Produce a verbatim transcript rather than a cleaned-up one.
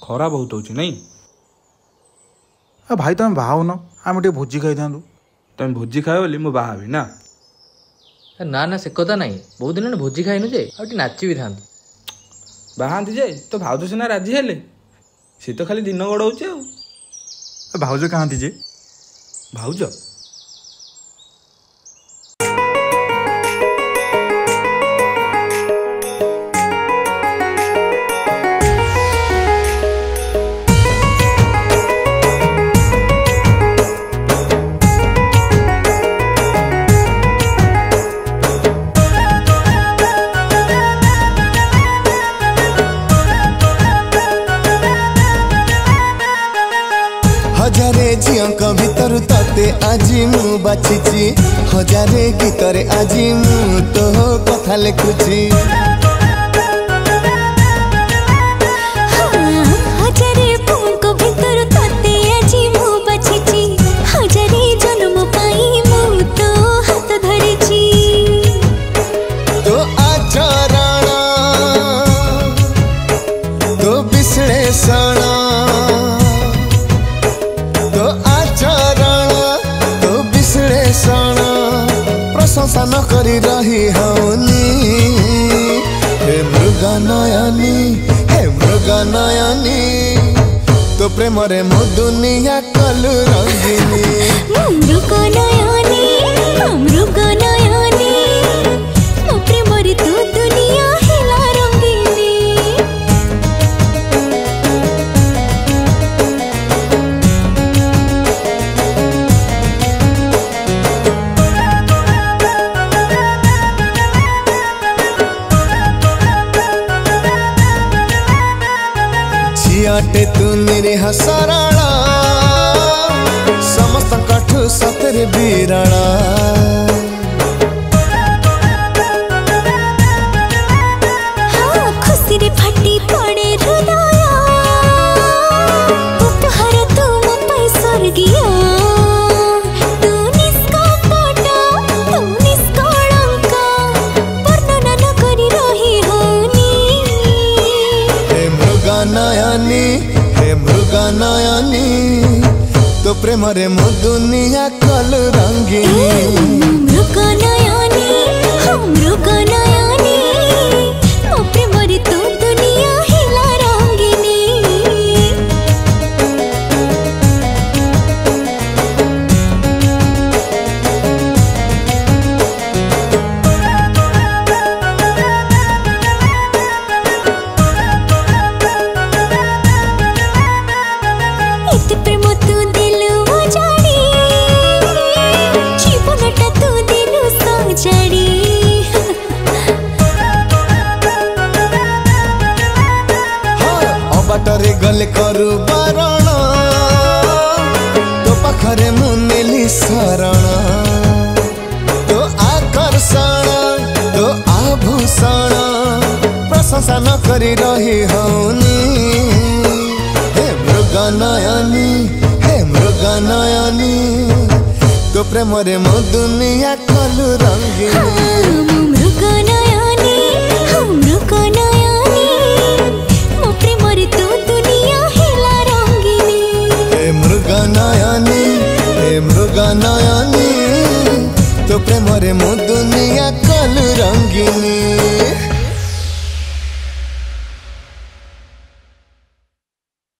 खरा बहुत होची नहीं। आ भाई तुम बाहाउन आम टे भोजी खाई था। तुम भोजी खाओ बोली मु बाहाबी ना। ना ना से कथा नहीं बहुत दिन भोजी खाइनु जे आ नाची भी था बाहांती जे तो भाउज सिना राजी हेले सी तो खाली दिन गड़ाऊे आ भाउज कहाँ जे भाउज हजारे झीक भीतर तते आज मु बाछिची हजारे गीतरे आज मु तो कथा लिखुची हजारे फूक भीतर तते आज मु बाछिची हजारे जन्म पाई मु तो हाथ धरिची तो आचरण तो विश्लेषण प्रशंसा न करी रही हनी हे मृगनयनी हे मृगनयनी तो प्रेम रे मो दुनिया कलु रंगिनी मृगनयनी मृगनयनी मो प्रेम रे तू दुनिया हिला रंगिनी झियाटे तू निरीह सरला समस्त कठु सतरे बीराणा हाँ खुशी रे फटी पड़े हृदय उपहार तू मो पाई स्वर्गीय तू निष्कपट तू निष्कलंक वर्णना न करी रही होनी हे मृगनयनी हे मृगनयनी तो प्रेम रे मो दुनिया कलु रंगिनी मृगनयनी हम मृगनयनी मो प्रेम रे तू दुनिया हिला रंगिनी इत प्रेम तू दिलु जानी जीवनटा तू दिलु सजाड़ी अबाटरे गले करू बारण तो पाखरे मु नेली शरण तो आकर्षण तो आभूषण प्रशंसा न करी रही हनी हे मृगनयनी हे मृगनयनी तो प्रेम रे मो दुनिया कलु रंगिनी